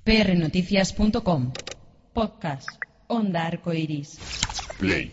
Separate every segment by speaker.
Speaker 1: prnoticias.com. Podcast Onda Arcoiris.
Speaker 2: Play.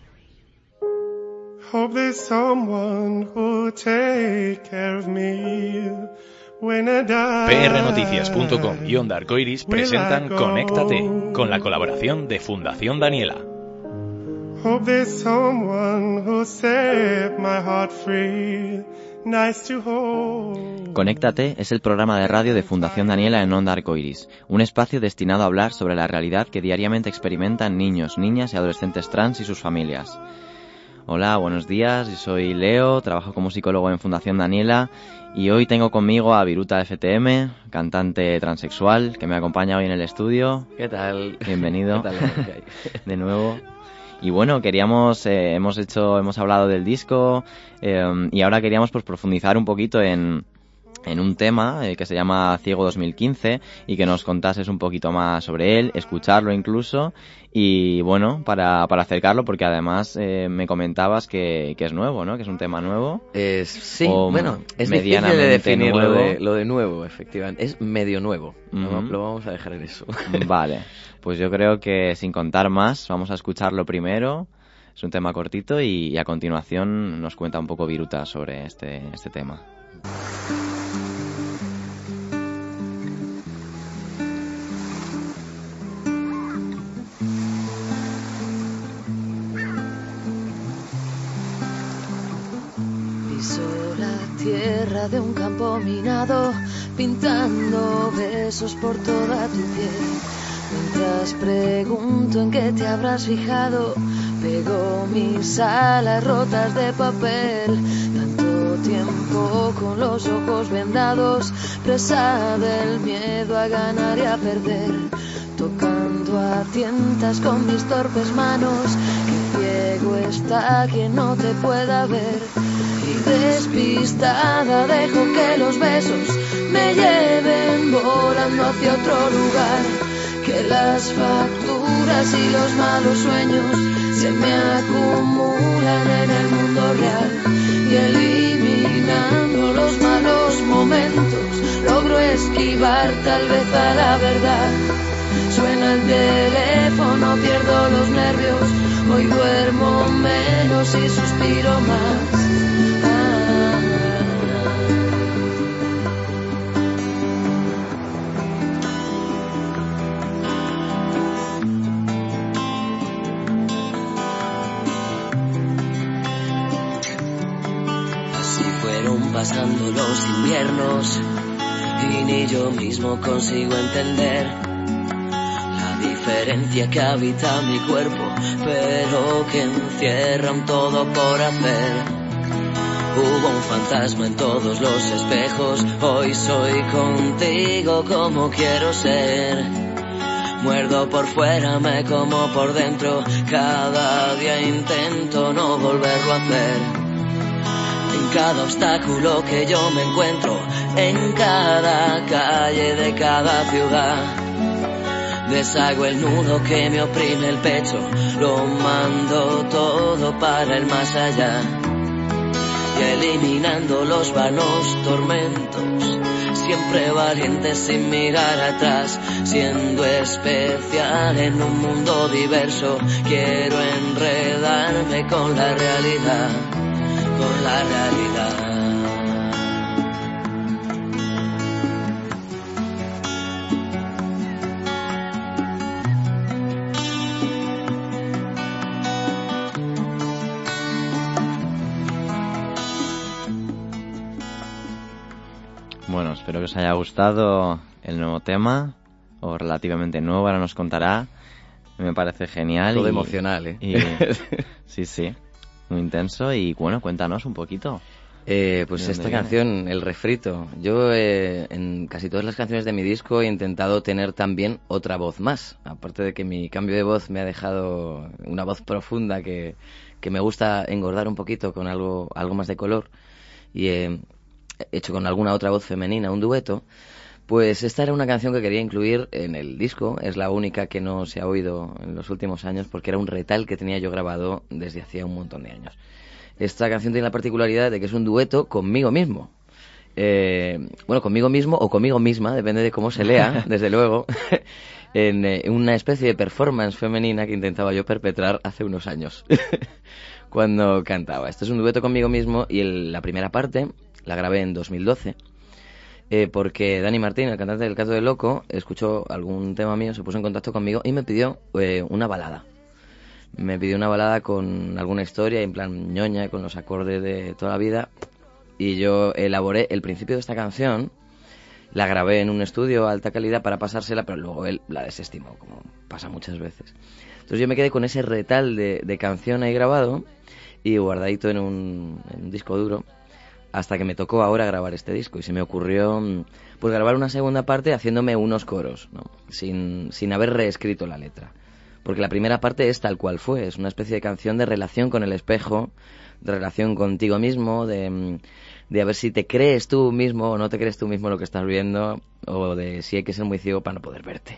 Speaker 3: Hope there's someone who'll take care of me when I die.
Speaker 2: prnoticias.com y Onda Arcoiris presentan Conéctate, con la colaboración de Fundación Daniela.
Speaker 3: Hope there's someone who'll set my heart free. Nice to hold.
Speaker 4: Conéctate es el programa de radio de Fundación Daniela en Onda Arcoiris, un espacio destinado a hablar sobre la realidad que diariamente experimentan niños, niñas y adolescentes trans y sus familias. Hola, buenos días, yo soy Leo, trabajo como psicólogo en Fundación Daniela y hoy tengo conmigo a Viruta FTM, cantante transexual, que me acompaña hoy en el estudio.
Speaker 5: ¿Qué tal?
Speaker 4: Bienvenido.
Speaker 5: ¿Qué tal?
Speaker 4: De nuevo. Y bueno, hemos hablado del disco y ahora queríamos pues profundizar un poquito en un tema que se llama Ciego 2015 y que nos contases un poquito más sobre él, escucharlo incluso y bueno, para acercarlo, porque además me comentabas que es nuevo, ¿no? Que es un tema nuevo.
Speaker 5: Sí, bueno, es difícil de definir lo de nuevo, efectivamente. Es medio nuevo, lo vamos a dejar en eso.
Speaker 4: Vale, pues yo creo que sin contar más, vamos a escucharlo primero. Es un tema cortito y a continuación nos cuenta un poco Viruta sobre este tema.
Speaker 6: Tierra de un campo minado, pintando besos por toda tu piel. Mientras pregunto en qué te habrás fijado, pego mis alas rotas de papel. Tanto tiempo con los ojos vendados, presa del miedo a ganar y a perder. Tocando a tientas con mis torpes manos, que ciego está quien no te pueda ver. Y despistada dejo que los besos me lleven volando hacia otro lugar, que las facturas y los malos sueños se me acumulan en el mundo real, y eliminando los malos momentos logro esquivar tal vez a la verdad. Suena el teléfono, pierdo los nervios, hoy duermo menos y suspiro más.
Speaker 7: Pasando los inviernos y ni yo mismo consigo entender la diferencia que habita mi cuerpo, pero que encierra un todo por hacer. Hubo un fantasma en todos los espejos, hoy soy contigo como quiero ser. Muerdo por fuera, me como por dentro, cada día intento no volverlo a hacer. En cada obstáculo que yo me encuentro, en cada calle de cada ciudad, deshago el nudo que me oprime el pecho, lo mando todo para el más allá, y eliminando los vanos tormentos, siempre valiente sin mirar atrás, siendo especial en un mundo diverso, quiero enredarme con la realidad. Con la realidad.
Speaker 4: Bueno, espero que os haya gustado el nuevo tema, o relativamente nuevo, ahora nos contará. Me parece genial.
Speaker 5: Todo emocional, ¿eh?
Speaker 4: Sí. Muy intenso y bueno, cuéntanos un poquito.
Speaker 5: Pues esta canción, el refrito. Yo en casi todas las canciones de mi disco he intentado tener también otra voz más. Aparte de que mi cambio de voz me ha dejado una voz profunda que me gusta engordar un poquito con algo más de color. Y he hecho con alguna otra voz femenina un dueto. Pues esta era una canción que quería incluir en el disco. Es la única que no se ha oído en los últimos años porque era un retal que tenía yo grabado desde hacía un montón de años. Esta canción tiene la particularidad de que es un dueto conmigo mismo. bueno, conmigo mismo o conmigo misma, depende de cómo se lea, desde luego, en una especie de performance femenina que intentaba yo perpetrar hace unos años, cuando cantaba. Esto es un dueto conmigo mismo y la primera parte la grabé en 2012. Porque Dani Martín, el cantante del Canto del Loco, escuchó algún tema mío, se puso en contacto conmigo y me pidió una balada. Me pidió una balada con alguna historia, en plan ñoña, con los acordes de toda la vida. Y yo elaboré el principio de esta canción, la grabé en un estudio a alta calidad para pasársela, pero luego él la desestimó, como pasa muchas veces. Entonces yo me quedé con ese retal de canción ahí grabado y guardadito en un disco duro, hasta que me tocó ahora grabar este disco y se me ocurrió pues grabar una segunda parte haciéndome unos coros, ¿no? sin haber reescrito la letra, porque la primera parte es tal cual fue, es una especie de canción de relación con el espejo, de relación contigo mismo, de a ver si te crees tú mismo o no te crees tú mismo lo que estás viendo, o de si hay que ser muy ciego para no poder verte.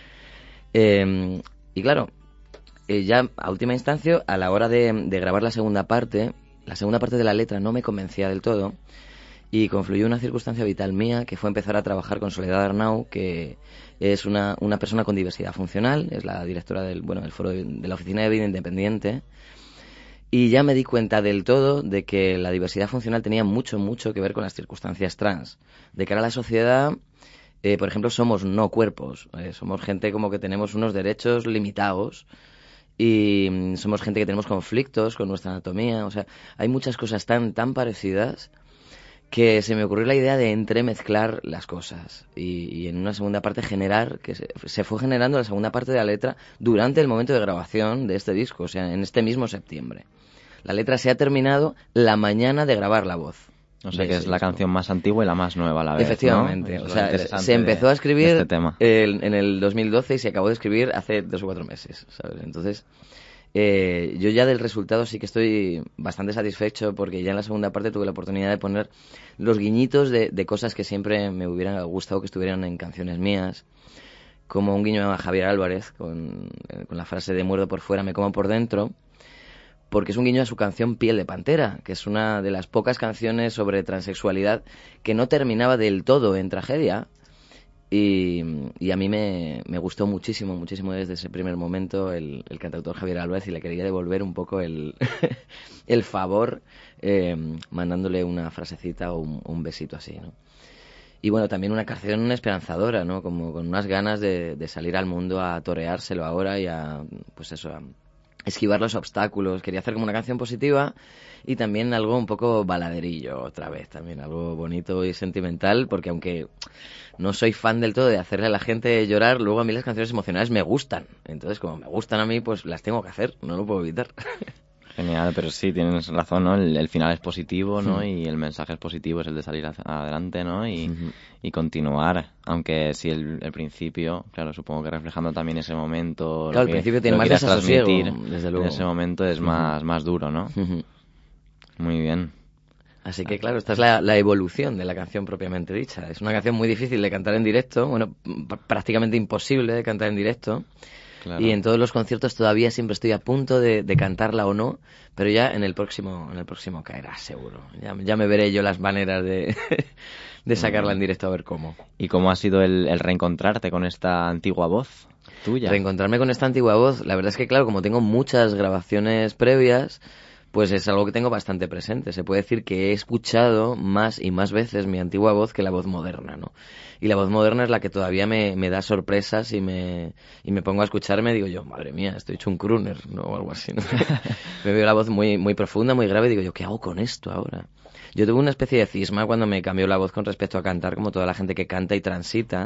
Speaker 5: Y claro, ya a última instancia, a la hora de grabar la segunda parte de la letra no me convencía del todo y confluyó una circunstancia vital mía, que fue empezar a trabajar con Soledad Arnau, que es una persona con diversidad funcional, es la directora del foro de la Oficina de Vida Independiente, y ya me di cuenta del todo de que la diversidad funcional tenía mucho que ver con las circunstancias trans. De cara a la sociedad, por ejemplo, somos no cuerpos, somos gente como que tenemos unos derechos limitados, y somos gente que tenemos conflictos con nuestra anatomía, o sea, hay muchas cosas tan parecidas que se me ocurrió la idea de entremezclar las cosas y en una segunda parte generar, que se fue generando la segunda parte de la letra durante el momento de grabación de este disco, o sea, en este mismo septiembre. La letra se ha terminado la mañana de grabar la voz.
Speaker 4: O sea que es la canción más antigua y la más nueva a la vez,
Speaker 5: efectivamente,
Speaker 4: ¿no?
Speaker 5: o sea, se empezó a escribir
Speaker 4: este tema.
Speaker 5: En el 2012 y se acabó de escribir hace 2 o 4 meses, ¿sabes? Entonces, yo ya del resultado sí que estoy bastante satisfecho, porque ya en la segunda parte tuve la oportunidad de poner los guiñitos de cosas que siempre me hubieran gustado que estuvieran en canciones mías, como un guiño a Javier Álvarez con la frase de muerdo por fuera, me como por dentro, porque es un guiño a su canción Piel de Pantera, que es una de las pocas canciones sobre transexualidad que no terminaba del todo en tragedia. Y a mí me gustó muchísimo desde ese primer momento el cantautor Javier Álvarez, y le quería devolver un poco el favor mandándole una frasecita o un besito así, ¿no? Y bueno, también una canción esperanzadora, ¿no? Como con unas ganas de salir al mundo a toreárselo ahora y a, pues eso, a esquivar los obstáculos. Quería hacer como una canción positiva y también algo un poco baladerillo otra vez, también algo bonito y sentimental, porque aunque no soy fan del todo de hacerle a la gente llorar, luego a mí las canciones emocionales me gustan. Entonces, como me gustan a mí, pues las tengo que hacer, no lo puedo evitar.
Speaker 4: Genial, pero sí, tienes razón, ¿no? El final es positivo, ¿no? Y el mensaje es positivo, es el de salir adelante, ¿no? Y continuar, aunque sí el principio, claro, supongo que reflejando también ese momento...
Speaker 5: Claro, el principio tiene más desasosiego, desde luego.
Speaker 4: En ese momento es más duro, ¿no? Muy bien.
Speaker 5: Así que claro, esta es la evolución de la canción propiamente dicha. Es una canción muy difícil de cantar en directo, bueno, prácticamente imposible de cantar en directo. Claro. Y en todos los conciertos todavía siempre estoy a punto de cantarla o no, pero ya en el próximo caerá, seguro. Ya me veré yo las maneras de sacarla en directo, a ver cómo.
Speaker 4: ¿Y cómo ha sido el reencontrarte con esta antigua voz tuya?
Speaker 5: Reencontrarme con esta antigua voz, la verdad es que claro, como tengo muchas grabaciones previas, pues es algo que tengo bastante presente. Se puede decir que he escuchado más y más veces mi antigua voz que la voz moderna, ¿no? Y la voz moderna es la que todavía me da sorpresas y me pongo a escucharme y digo yo, madre mía, estoy hecho un crooner, ¿no? O algo así, ¿no? Me veo la voz muy profunda, muy grave y digo yo, ¿qué hago con esto ahora? Yo tuve una especie de cisma cuando me cambió la voz con respecto a cantar, como toda la gente que canta y transita,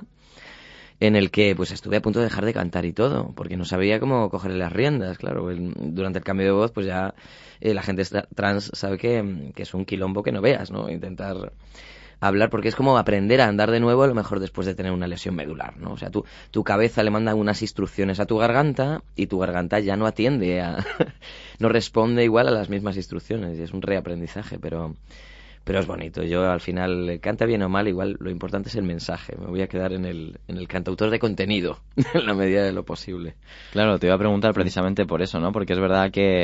Speaker 5: en el que pues estuve a punto de dejar de cantar y todo, porque no sabía cómo cogerle las riendas, claro. Durante el cambio de voz, pues ya la gente trans sabe que es un quilombo que no veas, ¿no? Intentar hablar, porque es como aprender a andar de nuevo, a lo mejor después de tener una lesión medular, ¿no? O sea, tu cabeza le manda unas instrucciones a tu garganta y tu garganta ya no atiende no responde igual a las mismas instrucciones, y es un reaprendizaje, pero es bonito. Yo al final, canta bien o mal, igual lo importante es el mensaje. Me voy a quedar en el cantautor de contenido, en la medida de lo posible.
Speaker 4: Claro, te iba a preguntar precisamente por eso, ¿no? Porque es verdad que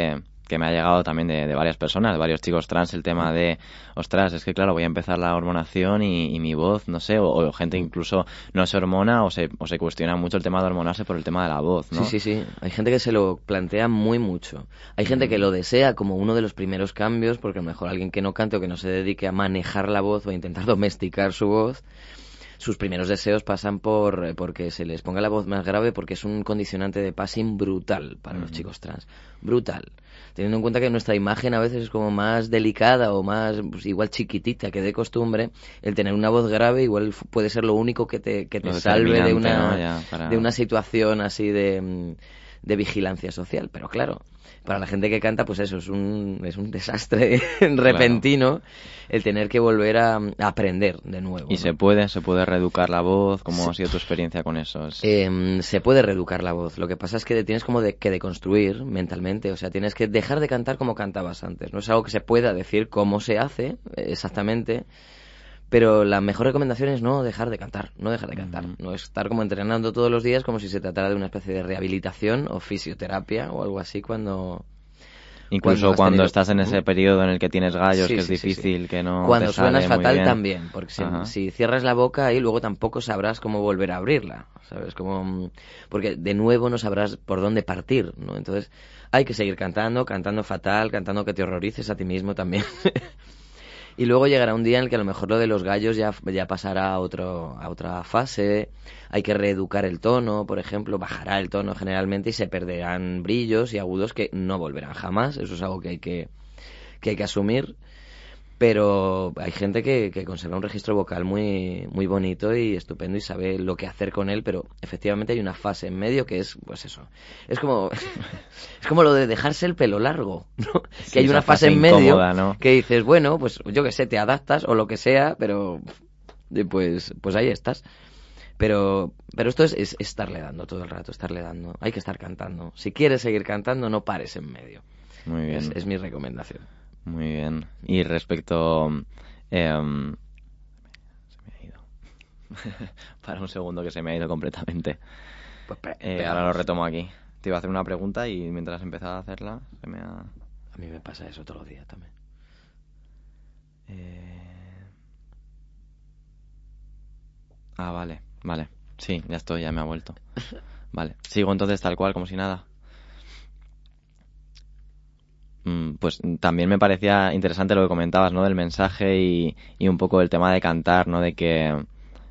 Speaker 4: me ha llegado también de varias personas, de varios chicos trans, el tema de, ostras, es que claro, voy a empezar la hormonación y mi voz, no sé, o gente incluso no se hormona o se cuestiona mucho el tema de hormonarse por el tema de la voz, ¿no?
Speaker 5: Sí. Hay gente que se lo plantea muy mucho. Hay gente que lo desea como uno de los primeros cambios, porque a lo mejor alguien que no cante o que no se dedique a manejar la voz o a intentar domesticar su voz, sus primeros deseos pasan porque se les ponga la voz más grave, porque es un condicionante de passing brutal para los chicos trans. Brutal. Teniendo en cuenta que nuestra imagen a veces es como más delicada o más, pues, igual chiquitita que de costumbre, el tener una voz grave igual puede ser lo único que te salve de una situación así de vigilancia social. Pero claro, para la gente que canta, pues eso, es un desastre repentino el tener que volver a aprender de nuevo.
Speaker 4: ¿Y se puede reeducar la voz? ¿Cómo ha sido tu experiencia con eso?
Speaker 5: Se puede reeducar la voz. Lo que pasa es que tienes como que deconstruir mentalmente. O sea, tienes que dejar de cantar como cantabas antes. No es algo que se pueda decir cómo se hace exactamente, pero la mejor recomendación es no dejar de cantar. No estar como entrenando todos los días como si se tratara de una especie de rehabilitación o fisioterapia o algo así
Speaker 4: Incluso cuando estás en ese periodo en el que tienes gallos, que es difícil, que no
Speaker 5: cuando
Speaker 4: te sale
Speaker 5: suenas fatal
Speaker 4: muy bien.
Speaker 5: también, porque si cierras la boca ahí luego tampoco sabrás cómo volver a abrirla, ¿sabes? Porque de nuevo no sabrás por dónde partir, ¿no? Entonces hay que seguir cantando fatal, cantando que te horrorices a ti mismo también. Y luego llegará un día en el que a lo mejor lo de los gallos ya pasará a otra fase. Hay que reeducar el tono, por ejemplo, bajará el tono generalmente y se perderán brillos y agudos que no volverán jamás. Eso es algo que hay que asumir. Pero hay gente que conserva un registro vocal muy, muy bonito y estupendo y sabe lo que hacer con él, pero efectivamente hay una fase en medio que es, pues eso, es como lo de dejarse el pelo largo, ¿no?
Speaker 4: Sí,
Speaker 5: que hay una fase en
Speaker 4: incómoda,
Speaker 5: medio,
Speaker 4: ¿no?
Speaker 5: que dices, bueno, pues yo que sé, te adaptas o lo que sea, pero pues ahí estás. Pero esto es estarle dando todo el rato, hay que estar cantando. Si quieres seguir cantando, no pares en medio.
Speaker 4: Muy bien.
Speaker 5: Es mi recomendación.
Speaker 4: Muy bien. Y respecto... se me ha ido. Para un segundo que se me ha ido completamente.
Speaker 5: Pues
Speaker 4: ahora lo retomo aquí. Te iba a hacer una pregunta y mientras empezaba a hacerla se me ha...
Speaker 5: A mí me pasa eso todos los días también.
Speaker 4: Vale. Sí, ya estoy, ya me ha vuelto. Vale. Sigo entonces tal cual, como si nada. Pues también me parecía interesante lo que comentabas, ¿no? Del mensaje y un poco el tema de cantar, ¿no? De que,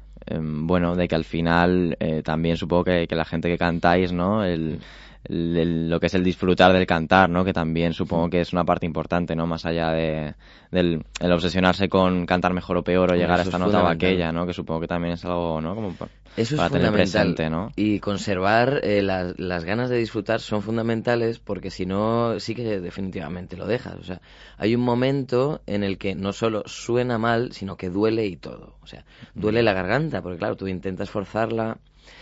Speaker 4: de que al final también supongo que la gente que cantáis, ¿no? Lo que es el disfrutar del cantar, ¿no? Que también supongo que es una parte importante, ¿no? Más allá del el obsesionarse con cantar mejor o peor o llegar a esta nota o aquella, ¿no? Que supongo que también es algo, ¿no? Como
Speaker 5: eso
Speaker 4: para
Speaker 5: es
Speaker 4: tener
Speaker 5: fundamental,
Speaker 4: presente, ¿no?
Speaker 5: Y conservar las ganas de disfrutar son fundamentales, porque si no, sí que definitivamente lo dejas. O sea, hay un momento en el que no solo suena mal, sino que duele y todo. O sea, duele la garganta, porque claro, tú intentas forzarla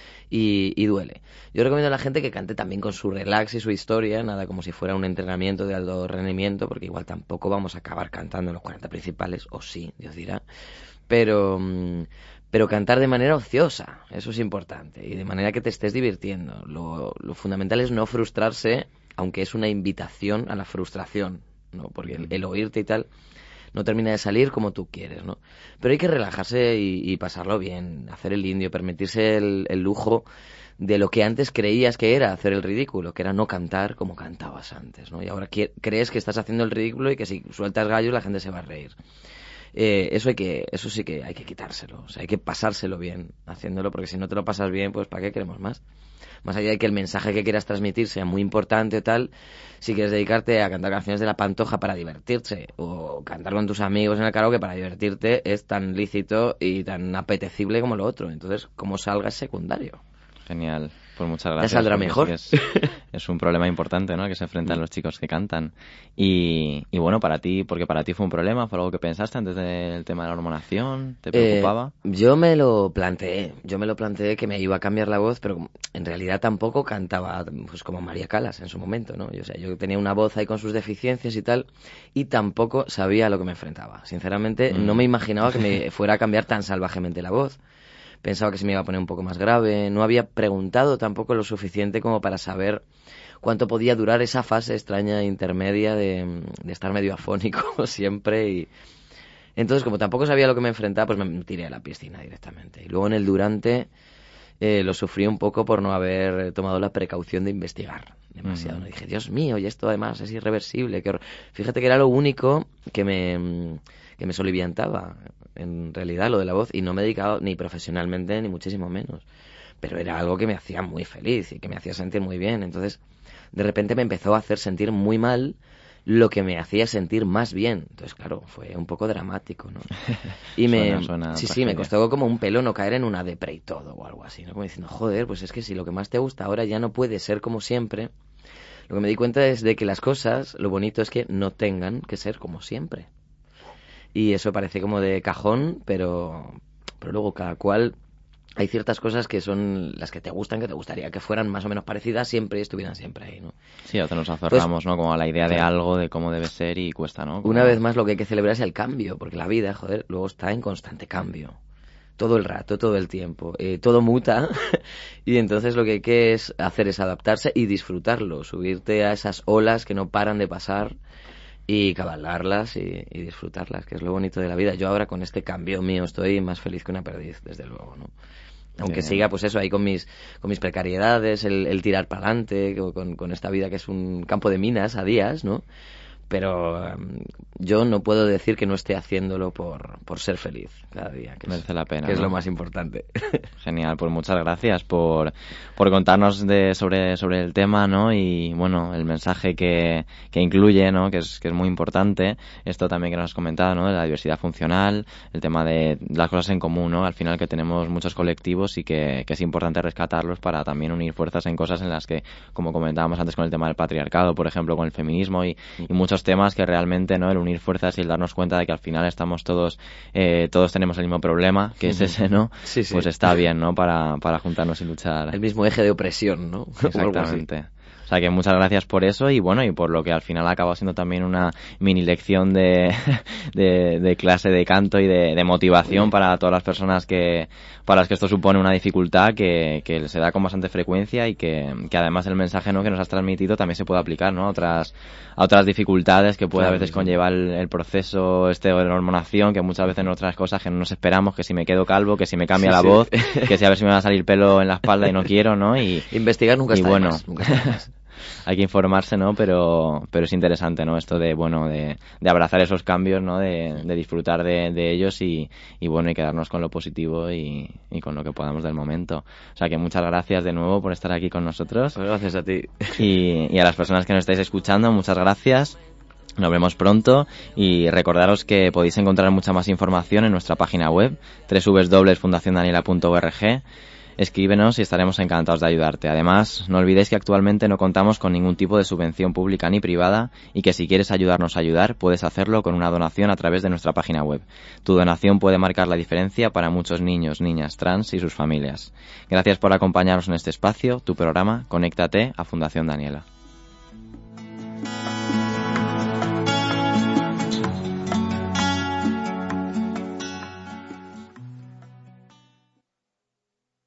Speaker 5: y duele. Yo recomiendo a la gente que cante también con su relax y su historia, nada como si fuera un entrenamiento de alto rendimiento, porque igual tampoco vamos a acabar cantando en los 40 principales, o sí, Dios dirá. Pero cantar de manera ociosa, eso es importante, y de manera que te estés divirtiendo. Lo fundamental es no frustrarse, aunque es una invitación a la frustración, ¿no? Porque el oírte y tal no termina de salir como tú quieres, ¿no? Pero hay que relajarse y pasarlo bien, hacer el indio, permitirse el lujo de lo que antes creías que era hacer el ridículo, que era no cantar como cantabas antes, ¿no? Y ahora crees que estás haciendo el ridículo y que si sueltas gallos la gente se va a reír. Eso sí que hay que quitárselo, o sea, hay que pasárselo bien haciéndolo, porque si no te lo pasas bien, pues ¿para qué queremos más? Más allá de que el mensaje que quieras transmitir sea muy importante o tal, si quieres dedicarte a cantar canciones de La Pantoja para divertirse o cantar con tus amigos en el karaoke para divertirte, es tan lícito y tan apetecible como lo otro. Entonces, como salga es secundario.
Speaker 4: Genial, pues muchas gracias.
Speaker 5: Ya saldrá mejor.
Speaker 4: Sí es un problema importante, ¿no? Que se enfrentan los chicos que cantan. Y bueno, para ti, porque para ti fue un problema, fue algo que pensaste antes del tema de la hormonación, ¿te preocupaba?
Speaker 5: Yo me lo planteé que me iba a cambiar la voz, pero en realidad tampoco cantaba pues como María Callas en su momento, ¿no? Yo tenía una voz ahí con sus deficiencias y tal, y tampoco sabía a lo que me enfrentaba. Sinceramente, no me imaginaba que me fuera a cambiar tan salvajemente la voz. Pensaba que se me iba a poner un poco más grave, no había preguntado tampoco lo suficiente como para saber cuánto podía durar esa fase extraña intermedia de estar medio afónico siempre. Y entonces, como tampoco sabía lo que me enfrentaba, pues me tiré a la piscina directamente. Y luego en el durante lo sufrí un poco por no haber tomado la precaución de investigar demasiado. Dije, Dios mío, y esto además es irreversible. Fíjate que era lo único que me soliviantaba, en realidad, lo de la voz, y no me he dedicado ni profesionalmente ni muchísimo menos. Pero era algo que me hacía muy feliz y que me hacía sentir muy bien. Entonces, de repente me empezó a hacer sentir muy mal lo que me hacía sentir más bien. Entonces, claro, fue un poco dramático, ¿no? Y sí, me costó como un pelo no caer en una depre y todo o algo así, ¿no? Como diciendo, joder, pues es que si lo que más te gusta ahora ya no puede ser como siempre. Lo que me di cuenta es de que las cosas, lo bonito es que no tengan que ser como siempre. Y eso parece como de cajón, pero luego cada cual... Hay ciertas cosas que son las que te gustan, que te gustaría que fueran más o menos parecidas siempre y estuvieran siempre ahí, ¿no?
Speaker 4: Sí, a veces nos aferramos, ¿no? Como a la idea de algo, de cómo debe ser y cuesta, ¿no? Como...
Speaker 5: Una vez más lo que hay que celebrar es el cambio, porque la vida, joder, luego está en constante cambio. Todo el rato, todo el tiempo. Todo muta y entonces lo que hay que hacer es adaptarse y disfrutarlo, subirte a esas olas que no paran de pasar y cabalgarlas y disfrutarlas, que es lo bonito de la vida. Yo ahora con este cambio mío estoy más feliz que una perdiz, desde luego, ¿no? Aunque siga, pues eso, ahí con mis precariedades, el tirar para adelante, con esta vida que es un campo de minas a días, ¿no? Pero yo no puedo decir que no esté haciéndolo por ser feliz cada día, que
Speaker 4: merece la pena,
Speaker 5: que es
Speaker 4: ¿no?
Speaker 5: lo más importante.
Speaker 4: Genial, pues muchas gracias por contarnos sobre el tema, ¿no? Y bueno, el mensaje que incluye, ¿no? Que es muy importante. Esto también que nos has comentado, ¿no? De la diversidad funcional, el tema de las cosas en común, ¿no? Al final que tenemos muchos colectivos y que es importante rescatarlos para también unir fuerzas en cosas en las que, como comentábamos antes con el tema del patriarcado, por ejemplo, con el feminismo y muchos temas que realmente, ¿no? El unir fuerzas y el darnos cuenta de que al final estamos todos tenemos el mismo problema, que es ese, ¿no?
Speaker 5: Sí.
Speaker 4: Pues está bien, ¿no? Para juntarnos y luchar.
Speaker 5: El mismo eje de opresión, ¿no?
Speaker 4: Exactamente. O sea que muchas gracias por eso y bueno, y por lo que al final acaba siendo también una mini lección de clase de canto y de motivación para todas las personas para las que esto supone una dificultad que se da con bastante frecuencia y que además el mensaje, ¿no? Que nos has transmitido también se puede aplicar, ¿no? a otras dificultades que puede a veces conllevar el proceso de la hormonación, que muchas veces en otras cosas que no nos esperamos, que si me quedo calvo, que si me cambia la voz, que si a ver si me va a salir pelo en la espalda y no quiero, ¿no? Y
Speaker 5: investigar nunca está de más.
Speaker 4: Hay que informarse, ¿no? Pero es interesante, ¿no? Esto de abrazar esos cambios, ¿no? De disfrutar de ellos y bueno, y quedarnos con lo positivo y con lo que podamos del momento. O sea que muchas gracias de nuevo por estar aquí con nosotros.
Speaker 5: Pues gracias a ti.
Speaker 4: Y a las personas que nos estáis escuchando, muchas gracias. Nos vemos pronto y recordaros que podéis encontrar mucha más información en nuestra página web www.fundaciondaniela.org. Escríbenos y estaremos encantados de ayudarte. Además, no olvidéis que actualmente no contamos con ningún tipo de subvención pública ni privada y que si quieres ayudarnos a ayudar, puedes hacerlo con una donación a través de nuestra página web. Tu donación puede marcar la diferencia para muchos niños, niñas trans y sus familias. Gracias por acompañarnos en este espacio, tu programa Conéctate a Fundación Daniela.